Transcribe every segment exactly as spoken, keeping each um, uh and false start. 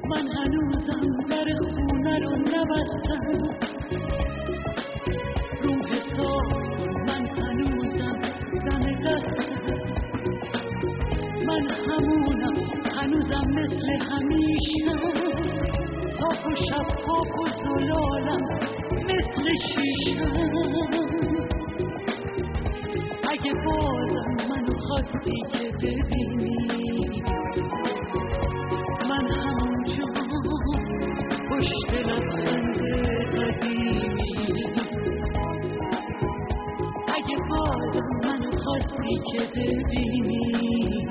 من هنوزم در خونه رو نبستم، رو حساب من هنوزم دم دستم، من همونم هنوزم مثل همیشه، صاف و شفاف و زلالم مثل شیشه. اگه بازم منو خواستی که ببینی، من همونجا پشت لبخند قدیمی. اگه بازم منو خواستی که ببینی،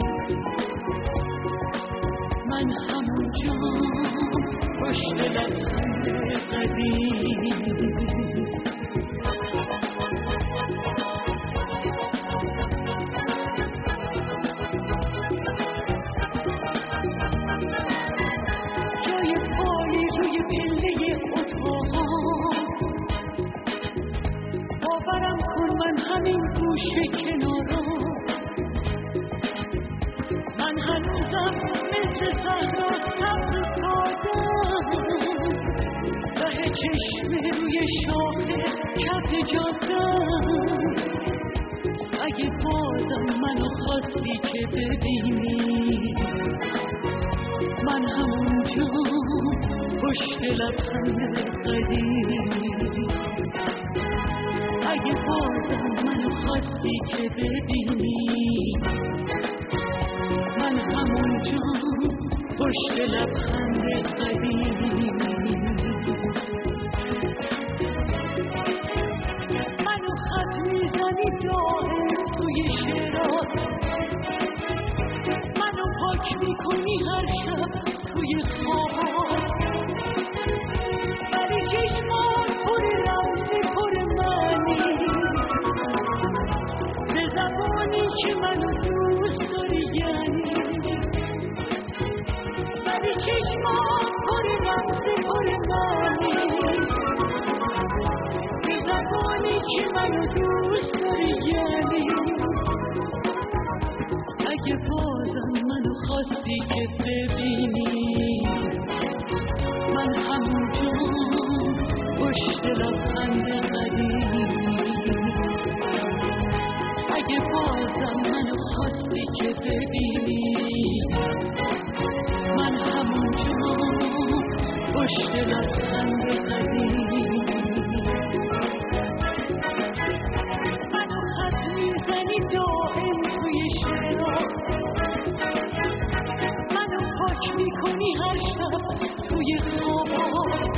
من همونجا پشت لبخند قدیمی. همین گوشه کنارا من هنوزم مثل صحرا سبز سادم، ته چشمه روی شاخه کف جادم. اگه بازم منو خواستی که ببینی، من همونجا پشت لبخند قدیمی. اگه بازم منو خواستی که ببینی، من همونجا پشت لبخند قدیمی. منو خط میزنی داغ توی شعرات، منو پاک میکنی هر شب توی خوابات، ولی چشمات پر رمزی پر معنی، به زبانی که منو دوست داری یعنی. ولی چشمات پر رمزی پر معنی، به زبانی که منو دوست داری یعنی. اگه بازم منو خواستی که ببینی، من همونجا پشت لبخند قدیمی. اگه بازم منو خواستی که ببینی، من همونجا پشت لبخند قدیمی. منو خط میزنی دائم توی شعرات، منو پاک میکنی هر شب توی خوابات،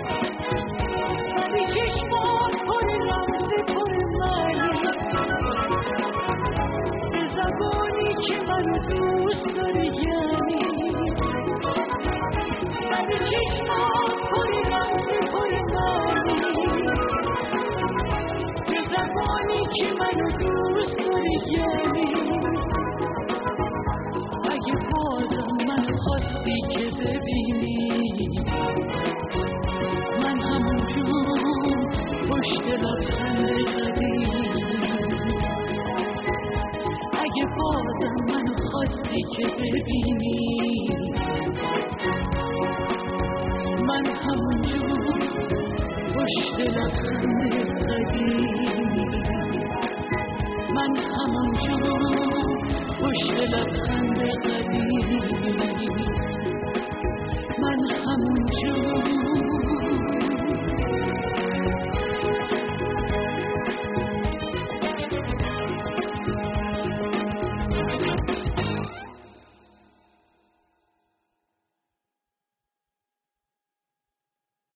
ولی چشمات پر رمزی پر معنی، به زبانی که منو دوست داری یعنی. ولی چشمات پر رمزی پر معنی، به زبانی که منو دوست داری یعنی. اگه بازم منو خواستی که ببینی، من همونجا پشت لبخند قدیمی. اگه بازم منو خواستی که ببینی، من همونجا پشت لبخند قدیمی. من همونجا پشت لبخند قدیمی. من همونجا